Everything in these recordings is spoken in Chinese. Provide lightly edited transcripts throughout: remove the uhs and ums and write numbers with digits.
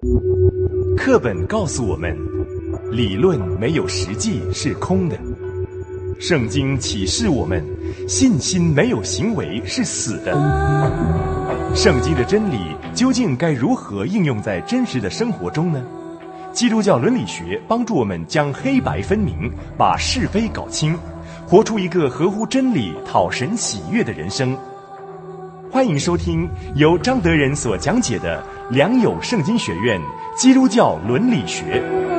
课本告诉我们，理论没有实际是空的。圣经启示我们，信心没有行为是死的。圣经的真理究竟该如何应用在真实的生活中呢？基督教伦理学帮助我们将黑白分明，把是非搞清，活出一个合乎真理、讨神喜悦的人生。欢迎收听由张德仁所讲解的良友圣经学院基督教伦理学。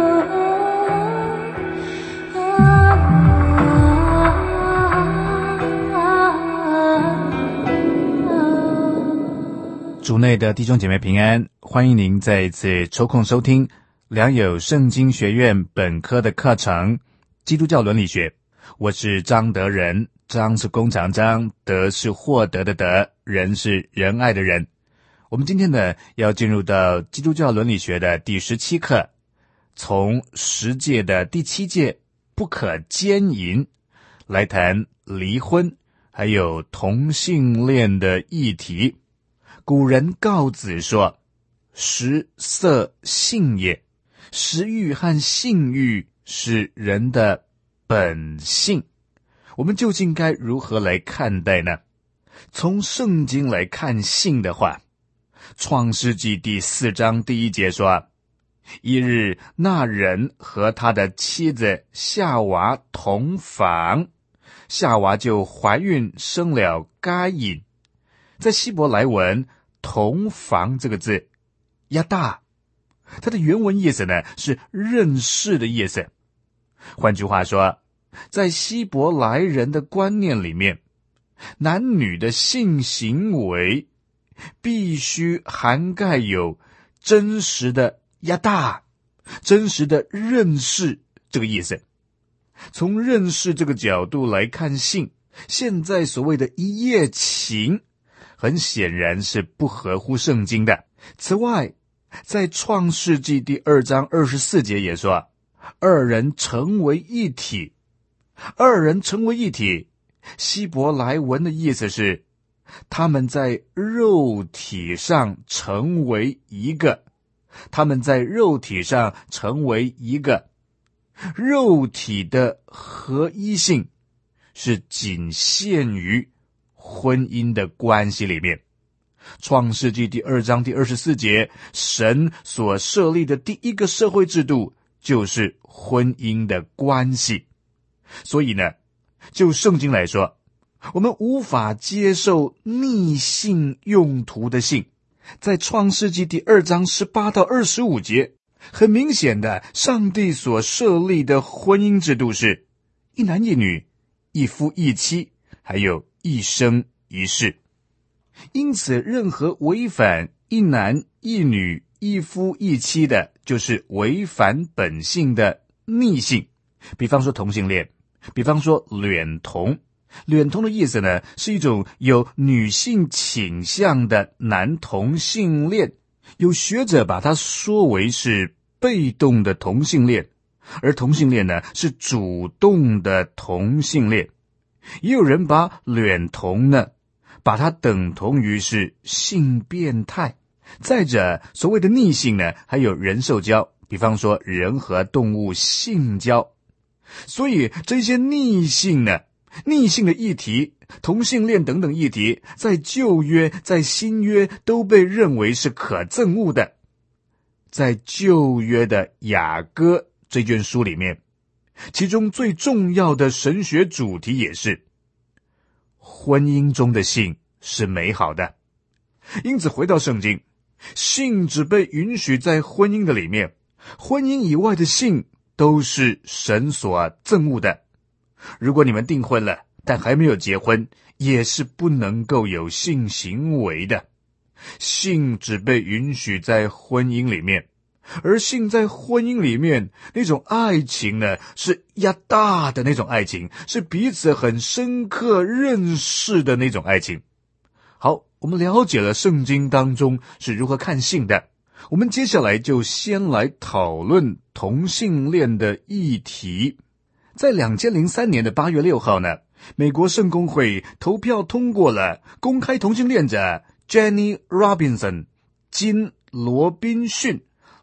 主内的弟兄姐妹平安，欢迎您再一次抽空收听良友圣经学院本科的课程基督教伦理学。我是张德仁，张是弓长张，德是获得的德，仁是仁爱的仁。我们今天呢要进入到基督教伦理学的第17课，从10诫的第7诫不可奸淫来谈离婚还有同性恋的议题。古人告子说，食色性也，食欲和性欲是人的本性。我们究竟该如何来看待呢？从圣经来看性的话，创世纪第4章第1节说，一日那人和他的妻子夏娃同房，夏娃就怀孕生了该隐。在希伯来文同房这个字亚大，它的原文意思呢是认识的意思。换句话说，在希伯来人的观念里面，男女的性行为必须涵盖有真实的亚大，真实的认识这个意思。从认识这个角度来看性，现在所谓的一夜情很显然是不合乎圣经的。此外，在创世纪第2章24节也说，二人成为一体。二人成为一体，希伯来文的意思是他们在肉体上成为一个，他们在肉体上成为一个。肉体的合一性是仅限于婚姻的关系里面。创世纪第2章第24节，神所设立的第一个社会制度就是婚姻的关系。所以呢，就圣经来说，我们无法接受逆性用途的性。在创世纪第2章18到25节，很明显的，上帝所设立的婚姻制度是一男一女，一夫一妻，还有一生一世。因此，任何违反一男一女，一夫一妻的，就是违反本性的逆性。比方说同性恋，比方说恋童。恋童的意思呢，是一种有女性倾向的男同性恋。有学者把它说为是被动的同性恋，而同性恋呢，是主动的同性恋。也有人把恋童呢，把它等同于是性变态。再者，所谓的逆性呢，还有人兽交，比方说人和动物性交。所以这些逆性呢，逆性的议题，同性恋等等议题，在旧约在新约都被认为是可憎恶的。在旧约的雅歌这卷书里面，其中最重要的神学主题也是婚姻中的性是美好的。因此回到圣经，性只被允许在婚姻的里面，婚姻以外的性都是神所憎恶的。如果你们订婚了，但还没有结婚，也是不能够有性行为的。性只被允许在婚姻里面，而性在婚姻里面那种爱情呢，是亚大的那种爱情，是彼此很深刻认识的那种爱情。好，我们了解了圣经当中是如何看性的，我们接下来就先来讨论同性恋的议题。在2003年的8月6号呢，美国圣公会投票通过了公开同性恋者 Jenny Robinson 金罗宾逊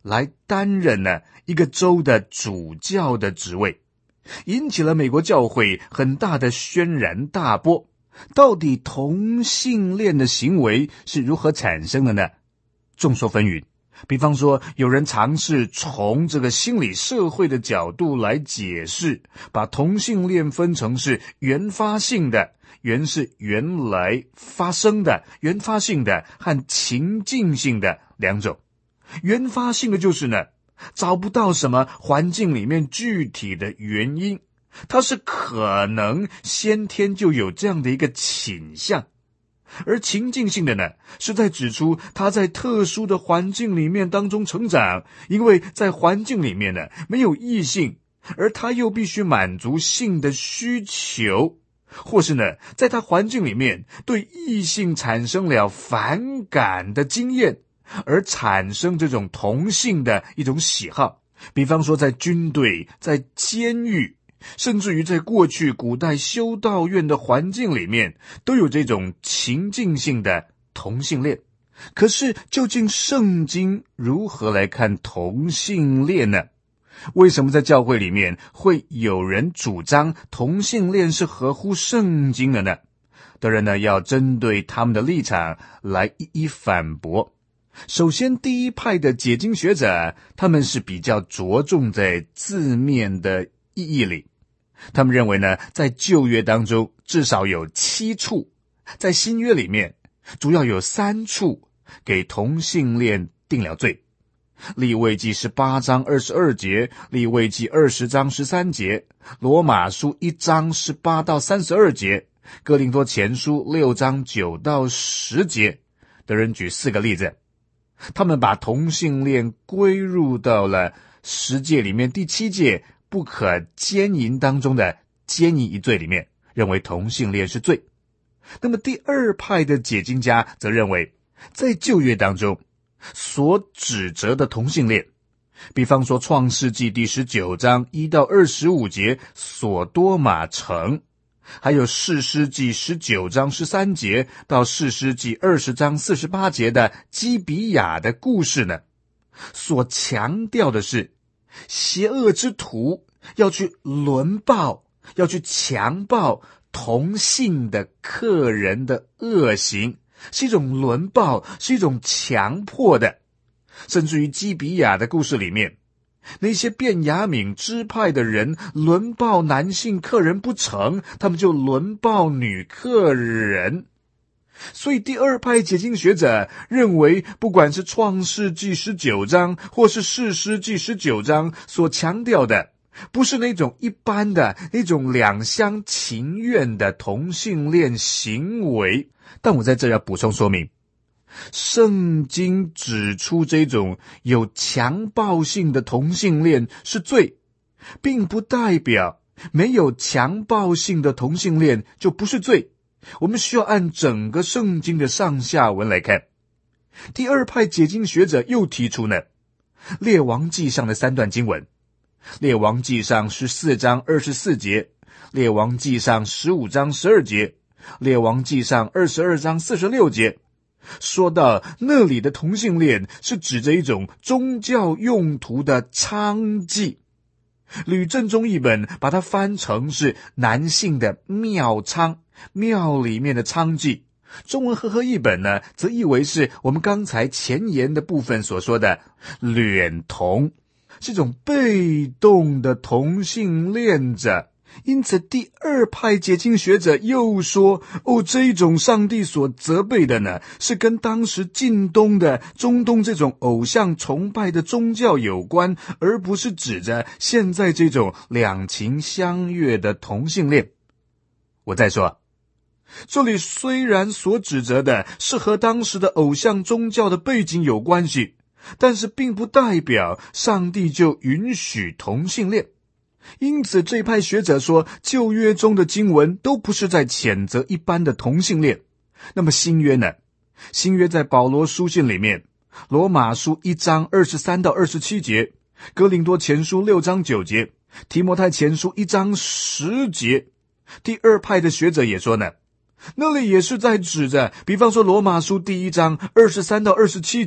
来担任一个州的主教的职位，引起了美国教会很大的轩然大波。到底同性恋的行为是如何产生的呢？众说纷纭。比方说，有人尝试从这个心理社会的角度来解释，把同性恋分成是原发性的，原是原来发生的，原发性的和情境性的两种。原发性的就是呢，找不到什么环境里面具体的原因，它是可能先天就有这样的一个倾向。而情境性的呢，是在指出他在特殊的环境里面当中成长，因为在环境里面呢没有异性，而他又必须满足性的需求，或是呢在他环境里面对异性产生了反感的经验，而产生这种同性的一种喜好。比方说在军队、在监狱，甚至于在过去古代修道院的环境里面，都有这种情境性的同性恋。可是究竟圣经如何来看同性恋呢？为什么在教会里面会有人主张同性恋是合乎圣经的呢？当然呢，要针对他们的立场来一一反驳。首先，第一派的解经学者，他们是比较着重在字面的意义里。他们认为呢，在旧约当中至少有7处，在新约里面主要有3处给同性恋定了罪。利未记18章22节，利未记20章13节，罗马书1章18到32节，哥林多前书6章9到10节。的人举4个例子，他们把同性恋归入到了10诫里面第7诫不可奸淫当中的奸淫一罪里面，认为同性恋是罪。那么第二派的解经家则认为，在旧约当中所指责的同性恋，比方说创世纪第19章1到25节所多玛城，还有士师记19章13节到士师记20章48节的基比亚的故事呢，所强调的是邪恶之徒要去轮暴，要去强暴同性的客人的恶行，是一种轮暴，是一种强迫的。甚至于基比亚的故事里面，那些便雅悯支派的人轮暴男性客人不成，他们就轮暴女客人。所以第二派解经学者认为，不管是创世纪19章或是士师记19章所强调的，不是那种一般的那种两厢情愿的同性恋行为。但我在这要补充说明，圣经指出这种有强暴性的同性恋是罪，并不代表没有强暴性的同性恋就不是罪。我们需要按整个圣经的上下文来看。第二派解经学者又提出呢，列王记上的3段经文，列王记上14章24节，列王记上15章12节，列王记上22章46节，说到那里的同性恋是指着一种宗教用途的娼妓。吕正中译本把它翻成是男性的庙娼，庙里面的娼妓。中文和合译本呢，则译为是我们刚才前言的部分所说的恋童，是一种被动的同性恋者。因此第二派解经学者又说，这一种上帝所责备的呢，是跟当时近东的中东这种偶像崇拜的宗教有关，而不是指着现在这种两情相悦的同性恋。我再说，这里虽然所指责的是和当时的偶像宗教的背景有关系，但是并不代表上帝就允许同性恋。因此这派学者说，旧约中的经文都不是在谴责一般的同性恋。那么新约呢？新约在保罗书信里面，罗马书1章23到27节，哥林多前书6章9节，提摩太前书1章10节。第二派的学者也说呢，那里也是在指着，比方说罗马书第1章23到27节，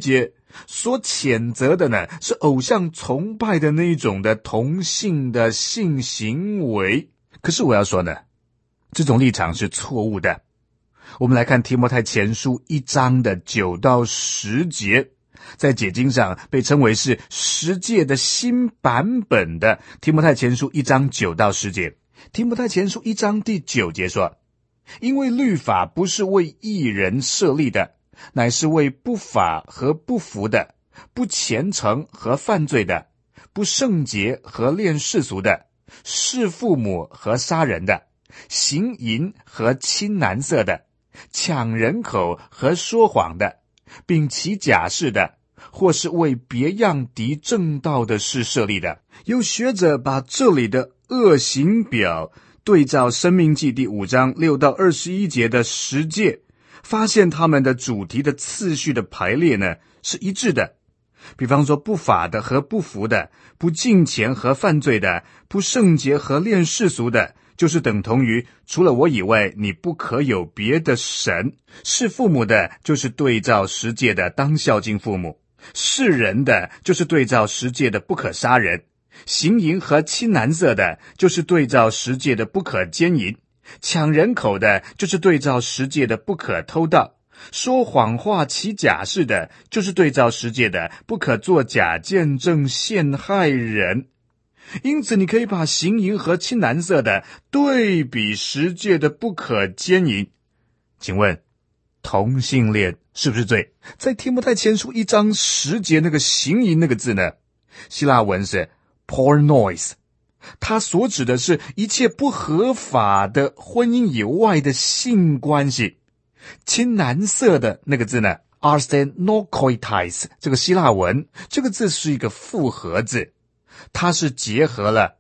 所谴责的呢，是偶像崇拜的那一种的同性的性行为。可是我要说呢，这种立场是错误的。我们来看提摩太前书1章的9到10节，在解经上被称为是十诫的新版本的提摩太前书1章9到10节。提摩太前书1章第9节说，因为律法不是为义人设立的，乃是为不法和不服的，不虔诚和犯罪的，不圣洁和恋世俗的，弑父母和杀人的，行淫和亲男色的，抢人口和说谎的，并起假誓的，或是为别样敌正道的事设立的。有学者把这里的恶行表对照申命记第5章6到21节的十诫，发现他们的主题的次序的排列呢是一致的。比方说，不法的和不服的，不敬虔和犯罪的，不圣洁和恋世俗的，就是等同于除了我以外你不可有别的神。是父母的，就是对照十诫的当孝敬父母；是人的，就是对照十诫的不可杀人；行淫和亲男色的，就是对照十诫的不可奸淫；抢人口的，就是对照十诫的不可偷盗；说谎话起假誓的，就是对照十诫的不可作假见证陷害人。因此你可以把行淫和亲男色的对比十诫的不可奸淫。请问同性恋是不是罪？在提摩太前书1章10节那个行淫那个字呢，希腊文是 pornois， 它所指的是一切不合法的婚姻以外的性关系。亲男色的那个字呢 arsenokoitais， 这个希腊文这个字是一个复合字，它是结合了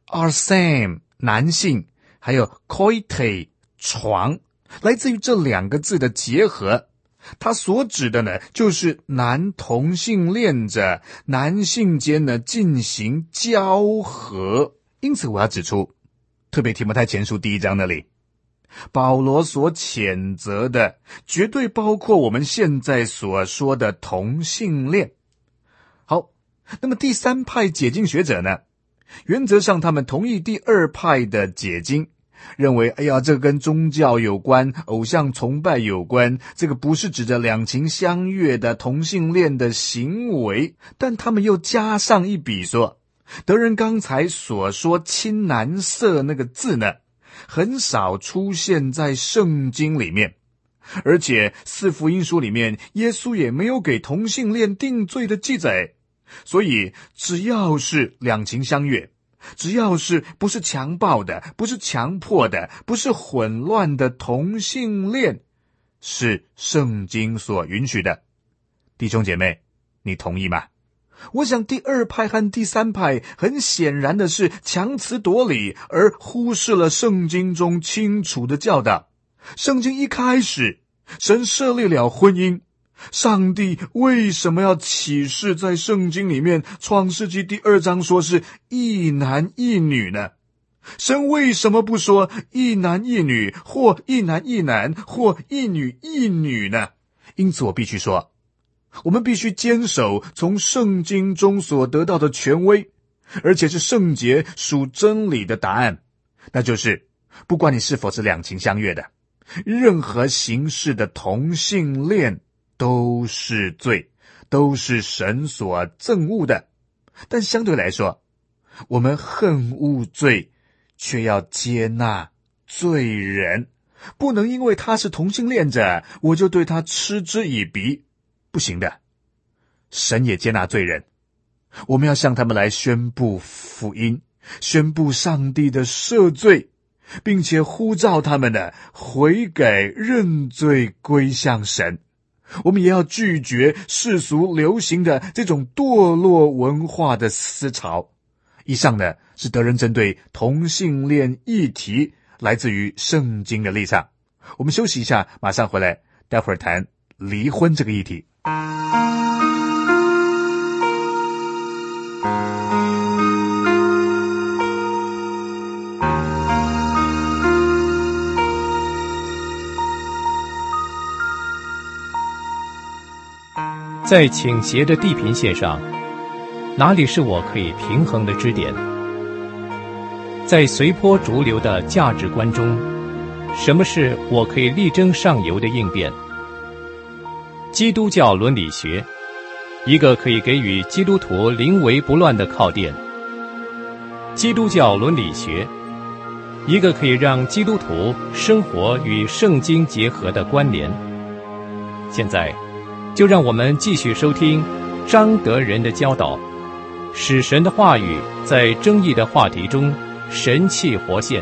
arsene 男性还有 koite 床，来自于这两个字的结合。它所指的呢，就是男同性恋者男性间呢进行交合。因此我要指出，特别提摩太前书第1章那里，保罗所谴责的绝对包括我们现在所说的同性恋。好，那么第三派解经学者呢，原则上他们同意第二派的解经，认为这个跟宗教有关，偶像崇拜有关，这个不是指着两情相悦的同性恋的行为。但他们又加上一笔说，德仁刚才所说亲男色那个字呢，很少出现在圣经里面，而且四福音书里面耶稣也没有给同性恋定罪的记载。所以只要是两情相悦，只要是不是强暴的，不是强迫的，不是混乱的同性恋，是圣经所允许的。弟兄姐妹，你同意吗？我想第二派和第三派很显然的是强词夺理，而忽视了圣经中清楚的教导。圣经一开始，神设立了婚姻，上帝为什么要启示在圣经里面创世纪第2章说是一男一女呢？神为什么不说一男一女，或一男一男，或一女一女呢？因此我必须说，我们必须坚守从圣经中所得到的权威，而且是圣洁属真理的答案，那就是不管你是否是两情相悦的，任何形式的同性恋都是罪，都是神所憎恶的。但相对来说，我们恨恶罪，却要接纳罪人，不能因为他是同性恋者，我就对他嗤之以鼻，不行的。神也接纳罪人，我们要向他们来宣布福音，宣布上帝的赦罪，并且呼召他们的悔改认罪归向神。我们也要拒绝世俗流行的这种堕落文化的思潮。以上呢是德仁针对同性恋议题来自于圣经的立场。我们休息一下，马上回来，待会儿谈离婚这个议题。 在倾斜的地平线上，哪里是我可以平衡的支点？在随波逐流的价值观中，什么是我可以力争上游的应变？基督教伦理学，一个可以给予基督徒临危不乱的靠垫。基督教伦理学，一个可以让基督徒生活与圣经结合的关联。现在，就让我们继续收听张德仁的教导，使神的话语在争议的话题中神气活现。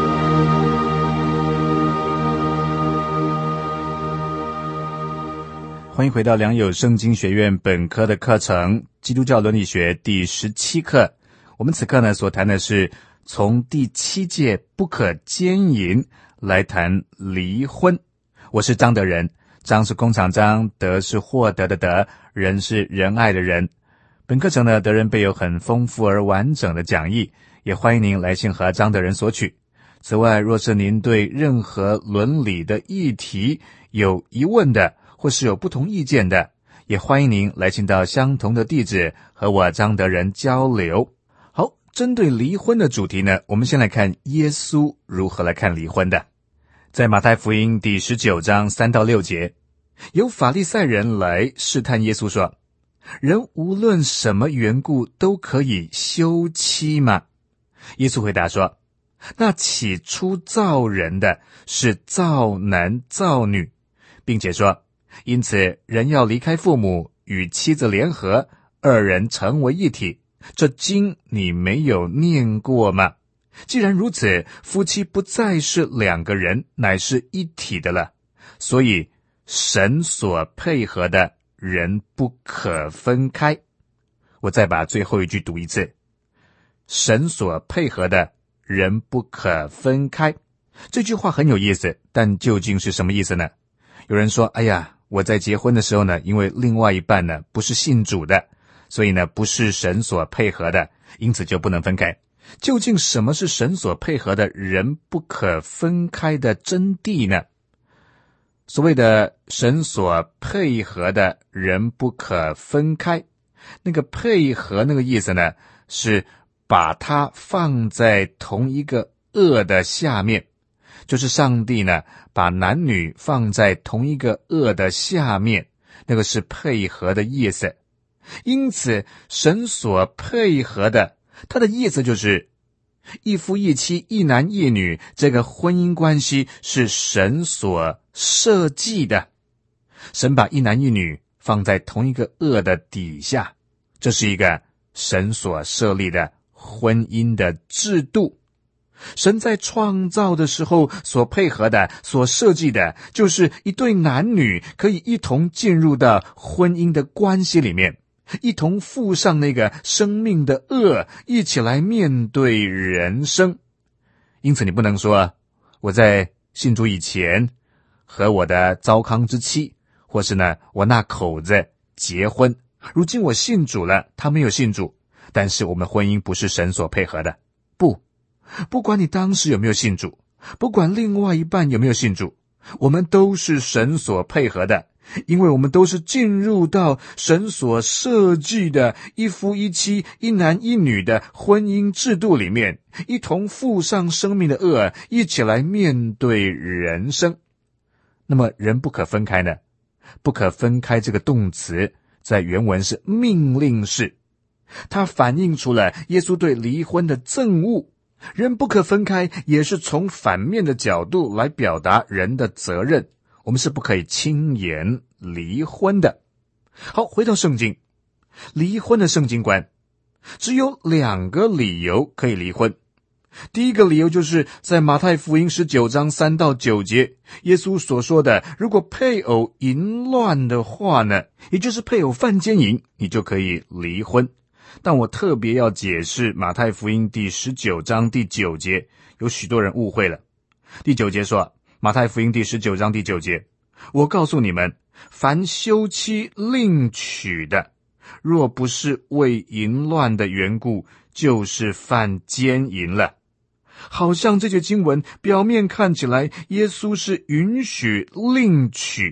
欢迎回到良友圣经学院本科的课程，基督教伦理学第17课。我们此刻呢所谈的是从第7诫不可奸淫来谈离婚。我是张德仁，张是工厂张，德是获得的德，仁是仁爱的仁。本课程呢，德仁备有很丰富而完整的讲义，也欢迎您来信和张德仁索取。此外，若是您对任何伦理的议题有疑问的，或是有不同意见的，也欢迎您来信到相同的地址和我张德仁交流。好，针对离婚的主题呢，我们先来看耶稣如何来看离婚的。在马太福音第19章3到6节，有法利赛人来试探耶稣说，人无论什么缘故都可以休妻吗？耶稣回答说，那起初造人的是造男造女，并且说，因此人要离开父母，与妻子联合，二人成为一体。这经你没有念过吗？既然如此，夫妻不再是两个人，乃是一体的了。所以神所配合的人不可分开。我再把最后一句读一次，神所配合的人不可分开。这句话很有意思，但究竟是什么意思呢？有人说，哎呀，我在结婚的时候呢，因为另外一半呢不是信主的，所以呢不是神所配合的，因此就不能分开。究竟什么是神所配合的人不可分开的真谛呢？所谓的神所配合的人不可分开，那个配合那个意思呢，是把它放在同一个轭的下面，就是上帝呢把男女放在同一个轭的下面，那个是配合的意思。因此神所配合的，它的意思就是一夫一妻一男一女，这个婚姻关系是神所设计的。神把一男一女放在同一个轭的底下，这是一个神所设立的婚姻的制度。神在创造的时候所配合的，所设计的，就是一对男女可以一同进入到婚姻的关系里面，一同负上那个生命的轭，一起来面对人生。因此你不能说，我在信主以前和我的糟糠之妻，或是呢我那口子结婚，如今我信主了，他没有信主，但是我们婚姻不是神所配合的。不管你当时有没有信主，不管另外一半有没有信主，我们都是神所配合的，因为我们都是进入到神所设计的一夫一妻一男一女的婚姻制度里面，一同负上生命的轭，一起来面对人生。那么人不可分开呢？不可分开这个动词在原文是命令式，它反映出了耶稣对离婚的憎恶。人不可分开也是从反面的角度来表达人的责任，我们是不可以轻言离婚的。好，回到圣经，离婚的圣经观只有2个理由可以离婚。第一个理由就是在马太福音19章3到9节，耶稣所说的，如果配偶淫乱的话呢，也就是配偶犯奸淫，你就可以离婚。但我特别要解释马太福音第19章第9节，有许多人误会了。第9节说，马太福音第19章第9节，我告诉你们，凡休妻另娶的，若不是为淫乱的缘故，就是犯奸淫了。好像这些经文表面看起来耶稣是允许另娶，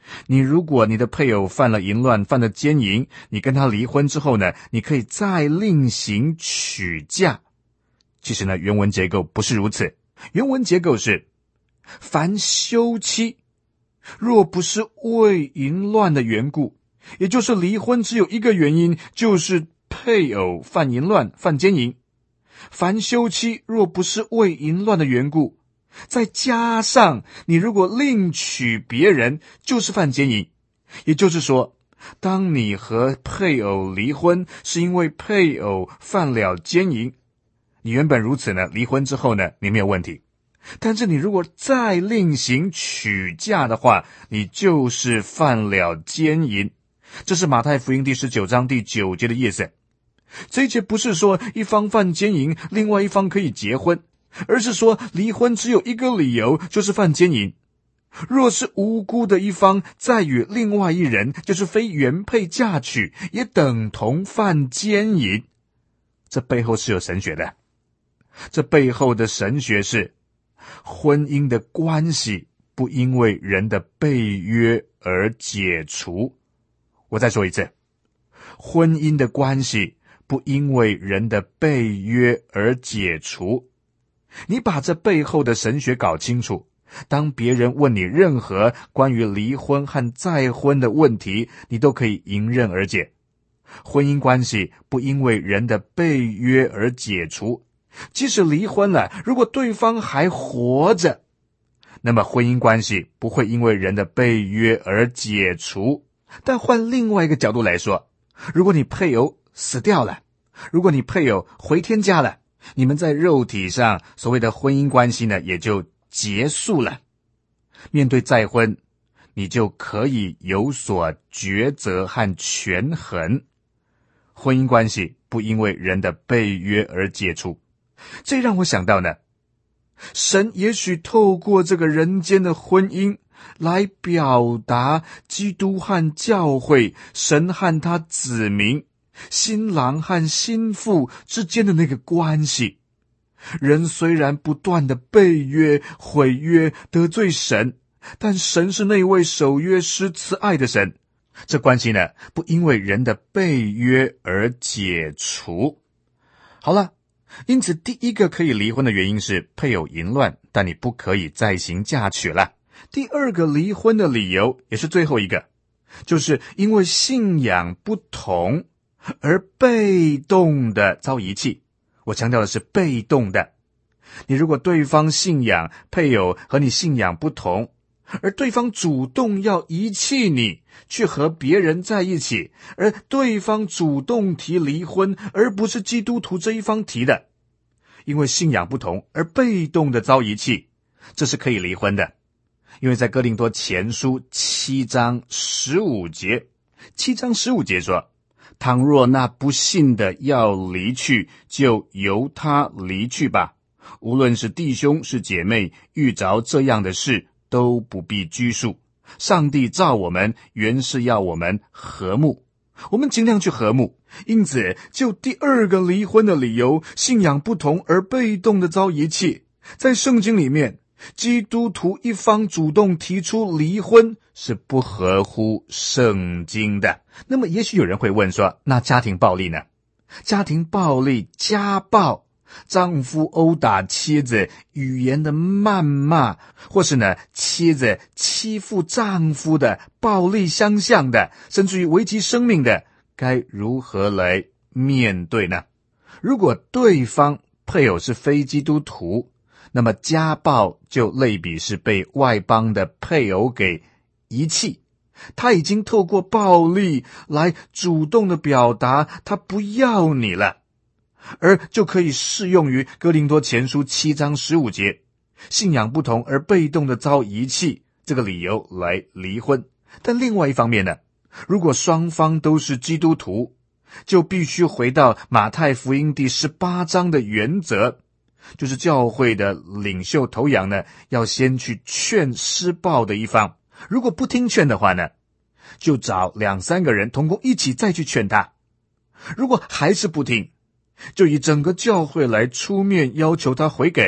你如果你的配偶犯了淫乱，犯了奸淫，你跟他离婚之后呢，你可以再另行娶嫁。其实呢，原文结构不是如此，原文结构是凡休妻，若不是为淫乱的缘故，也就是离婚只有一个原因，就是配偶犯淫乱，犯奸淫。凡休妻若不是为淫乱的缘故，再加上你如果另娶别人，就是犯奸淫。也就是说，当你和配偶离婚是因为配偶犯了奸淫，你原本如此呢，离婚之后呢，你没有问题。但是你如果再另行娶嫁的话，你就是犯了奸淫。这是马太福音第19章第9节的意思。这一节不是说一方犯奸淫，另外一方可以结婚，而是说离婚只有一个理由，就是犯奸淫。若是无辜的一方再与另外一人，就是非原配嫁娶，也等同犯奸淫。这背后是有神学的。这背后的神学是，婚姻的关系不因为人的背约而解除。我再说一次，婚姻的关系不因为人的背约而解除。你把这背后的神学搞清楚，当别人问你任何关于离婚和再婚的问题，你都可以迎刃而解。婚姻关系不因为人的背约而解除，即使离婚了，如果对方还活着，那么婚姻关系不会因为人的背约而解除。但换另外一个角度来说，如果你配偶死掉了，如果你配偶回天家了，你们在肉体上所谓的婚姻关系呢，也就结束了。面对再婚，你就可以有所抉择和权衡。婚姻关系不因为人的背约而解除。这让我想到呢，神也许透过这个人间的婚姻来表达基督和教会，神和他子民，新郎和新妇之间的那个关系。人虽然不断的背约、毁约、得罪神，但神是那位守约施慈爱的神。这关系呢，不因为人的背约而解除。好了，因此第一个可以离婚的原因是配偶淫乱，但你不可以再行嫁娶了。第二个离婚的理由，也是最后一个，就是因为信仰不同而被动的遭遗弃。我强调的是被动的。你如果对方信仰配偶和你信仰不同，而对方主动要遗弃你，去和别人在一起，而对方主动提离婚，而不是基督徒这一方提的，因为信仰不同而被动的遭遗弃，这是可以离婚的。因为在哥林多前书7章15节说，倘若那不信的要离去，就由他离去吧。无论是弟兄是姐妹，遇着这样的事，都不必拘束。上帝造我们，原是要我们和睦，我们尽量去和睦。因此，就第二个离婚的理由，信仰不同而被动的遭遗弃，在圣经里面，基督徒一方主动提出离婚是不合乎圣经的。那么也许有人会问说，那家庭暴力呢？家庭暴力、家暴，丈夫殴打妻子，语言的谩骂，或是呢妻子欺负丈夫的，暴力相向的，甚至于危及生命的，该如何来面对呢？如果对方配偶是非基督徒，那么家暴就类比是被外邦的配偶给遗弃，他已经透过暴力来主动的表达他不要你了，而就可以适用于哥林多前书7章15节，信仰不同而被动的遭遗弃这个理由来离婚。但另外一方面呢，如果双方都是基督徒，就必须回到马太福音第18章的原则，就是教会的领袖头羊呢，要先去劝施暴的一方，如果不听劝的话呢，就找2-3个人同工一起再去劝他，如果还是不听，就以整个教会来出面要求他悔改，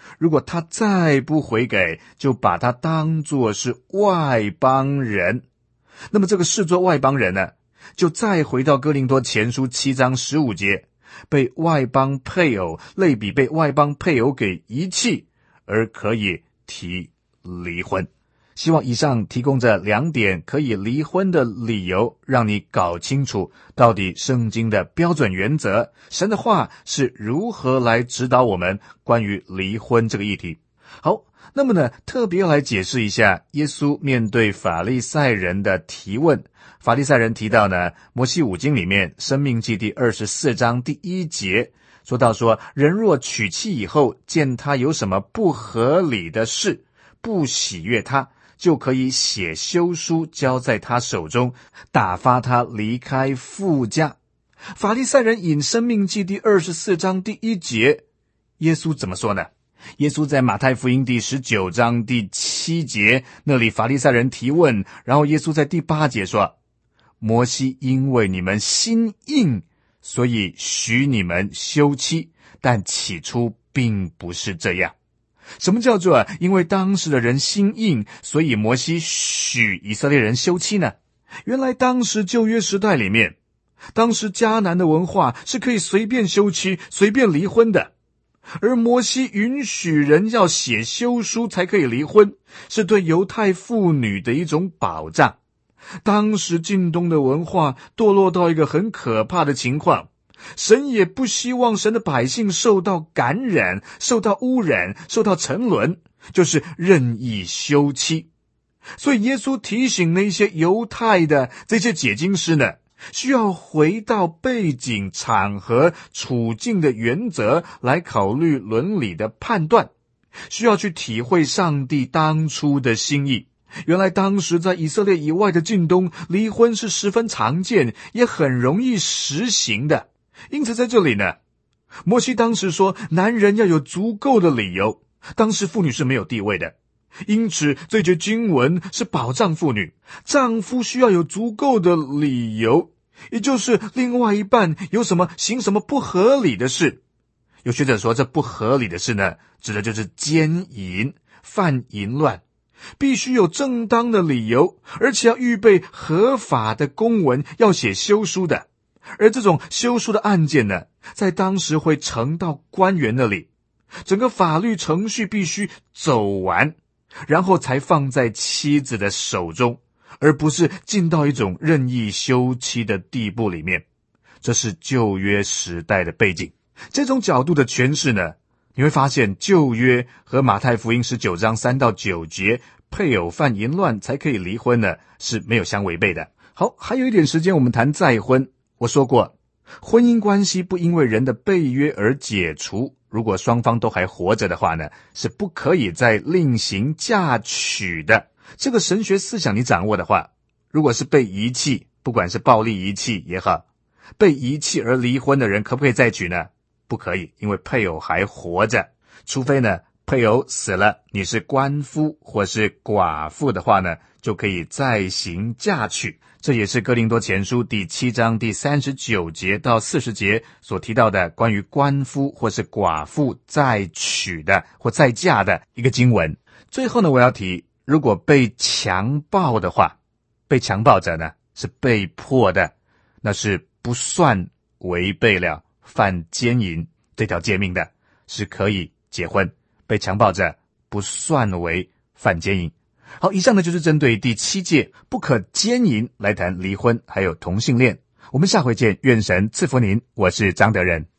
如果他再不悔改，就把他当作是外邦人。那么这个视作外邦人呢，就再回到哥林多前书7章15节，被外邦配偶类比被外邦配偶给遗弃，而可以提离婚。希望以上提供这2点可以离婚的理由，让你搞清楚到底圣经的标准原则，神的话是如何来指导我们关于离婚这个议题。好，那么呢，特别要来解释一下耶稣面对法利赛人的提问。法利赛人提到呢，摩西五经里面申命记第24章第1节说到说，人若娶妻以后，见他有什么不合理的事，不喜悦他，就可以写休书交在他手中，打发他离开父家。法利赛人引申命记第24章第1节，耶稣怎么说呢？耶稣在马太福音第19章第7节那里，法利赛人提问，然后耶稣在第8节说，摩西因为你们心硬，所以许你们休妻，但起初并不是这样。什么叫做因为当时的人心硬，所以摩西许以色列人休妻呢？原来当时旧约时代里面，当时迦南的文化是可以随便休妻随便离婚的，而摩西允许人要写休书才可以离婚，是对犹太妇女的一种保障。当时近东的文化堕落到一个很可怕的情况，神也不希望神的百姓受到感染，受到污染，受到沉沦，就是任意休妻。所以耶稣提醒那些犹太的这些解经师呢，需要回到背景、场合、处境的原则来考虑伦理的判断，需要去体会上帝当初的心意。原来当时在以色列以外的近东，离婚是十分常见，也很容易实行的。因此在这里呢，摩西当时说男人要有足够的理由，当时妇女是没有地位的，因此这节经文是保障妇女，丈夫需要有足够的理由，也就是另外一半有什么行什么不合理的事。有学者说这不合理的事呢，指的就是奸淫、犯淫乱，必须有正当的理由，而且要预备合法的公文，要写休书的。而这种休书的案件呢，在当时会呈到官员那里，整个法律程序必须走完，然后才放在妻子的手中，而不是进到一种任意休妻的地步里面。这是旧约时代的背景。这种角度的诠释呢，你会发现旧约和马太福音19章3到9节配偶犯淫乱才可以离婚呢，是没有相违背的。好，还有一点时间我们谈再婚。我说过，婚姻关系不因为人的被约而解除，如果双方都还活着的话呢，是不可以再另行嫁娶的。这个神学思想你掌握的话，如果是被遗弃，不管是暴力遗弃也好，被遗弃而离婚的人可不可以再娶呢？不可以，因为配偶还活着。除非呢配偶死了，你是官夫或是寡妇的话呢，就可以再行嫁娶。这也是哥林多前书第7章第39节到40节所提到的关于官夫或是寡妇再娶的或再嫁的一个经文。最后呢，我要提，如果被强暴的话，被强暴者呢是被迫的，那是不算违背了犯奸淫这条诫命的，是可以结婚。被强暴者不算为犯奸淫。好，以上呢就是针对第7届不可奸淫来谈离婚还有同性恋。我们下回见，愿神赐福您，我是张德仁。